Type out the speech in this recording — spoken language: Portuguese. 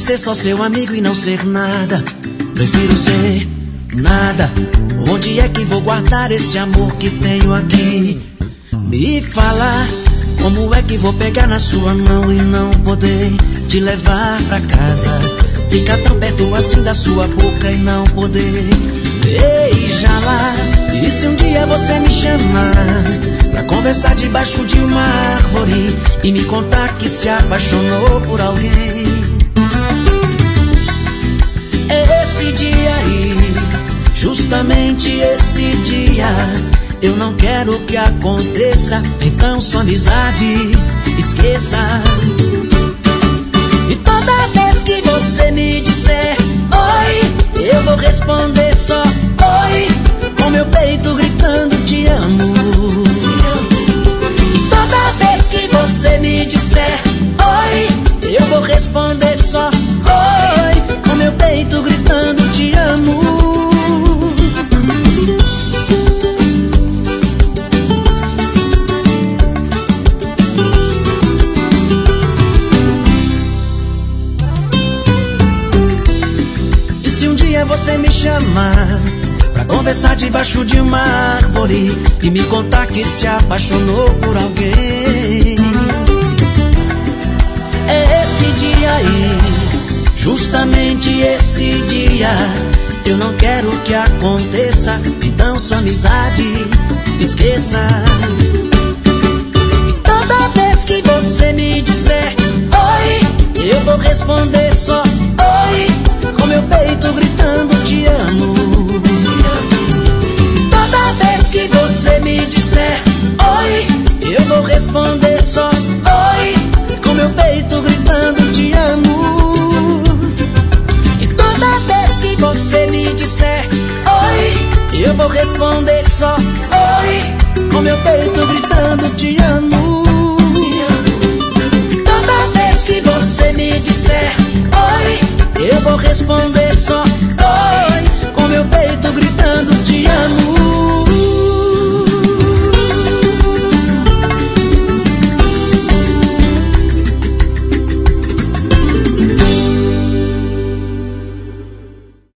ser só seu amigo e não ser nada. Prefiro ser nada. Onde é que vou guardar esse amor que tenho aqui? Me fala, como é que vou pegar na sua mão e não poder te levar pra casa? Ficar tão perto assim da sua boca e não poder beijá-la. E se um dia você me chamar pra conversar debaixo de uma árvore e me contar que se apaixonou por alguém? Esse dia aí, justamente esse dia, eu não quero que aconteça. Então sua amizade esqueça. E toda vez que você me disser oi, eu vou responder só oi, com meu peito gritando te amo. E toda vez que você me disser oi, eu vou responder só oi, com meu peito gritando te amo. Você me chamar pra conversar debaixo de uma árvore e me contar que se apaixonou por alguém. Esse dia aí, justamente esse dia, eu não quero que aconteça. Então sua amizade esqueça. E toda vez que você me disser oi, eu vou responder só oi, com meu peito gritando te amo. Toda vez que você me disser oi, eu vou responder só oi, com meu peito gritando te amo. E toda vez que você me disser oi, eu vou responder só oi, com meu peito